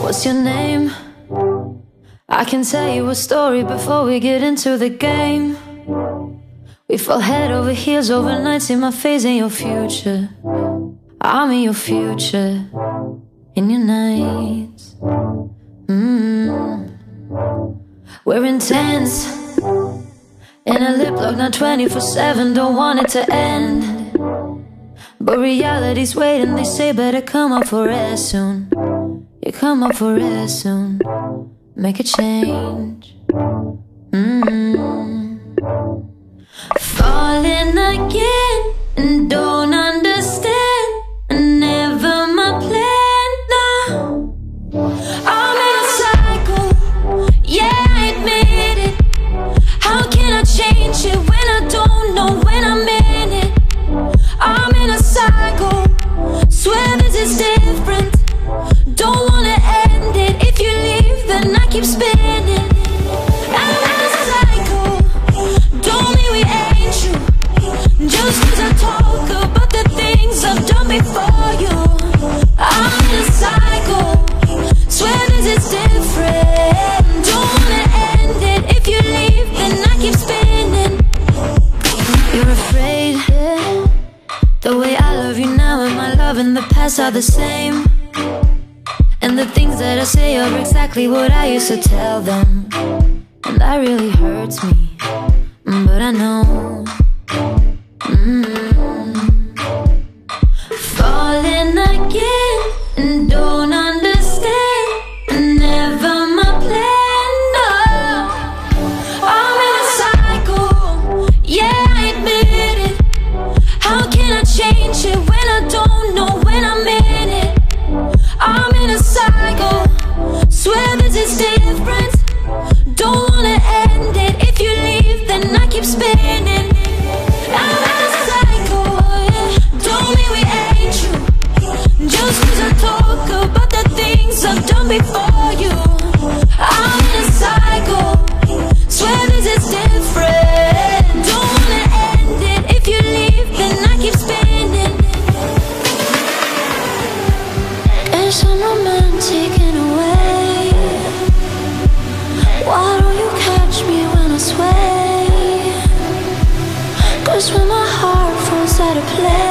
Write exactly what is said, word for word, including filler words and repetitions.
What's your name? I can tell you a story before we get into the game. We fall head over heels overnight, see my face in your future. I'm in your future, in your nights. mm. We're intense, in a lip lock, not twenty-four seven. Don't want it to end, but reality's waiting. They say better come up for air soon. You come up for air soon. Make a change. mm. Falling again and don't understand. Never my plan, no. I'm in a cycle, yeah, I admit it. How can I change it when I don't know when I'm in it? I'm in a cycle, swear this is different. Don't wanna end it. If you leave, then I keep spinning. I'm in a cycle, don't mean we ain't true. Just cause I talk about the things I've done before you. I'm in a cycle, swear this is different. Don't wanna end it. If you leave, then I keep spinning. You're afraid, yeah. The way I love you now and my love in the past are the same. And the things that I say are exactly what I used to tell them. And that really hurts me, but I know. mm. Falling again and don't understand. Never my plan, no. I'm in a cycle, yeah, I admit it. How can I change it when I don't know when I'm in it? I'm in a cycle, swear this is different. Don't wanna end it. If you leave, then I keep spinning. I'm in a cycle, yeah. Don't mean we ain't true. Just cause I talk about the things I've done before you. I'm in a cycle, swear this is different. Don't wanna end it. If you leave, then I keep spinning. It's so romantic in a way. Why don't you catch me when I sway? Cause when my heart falls out of place,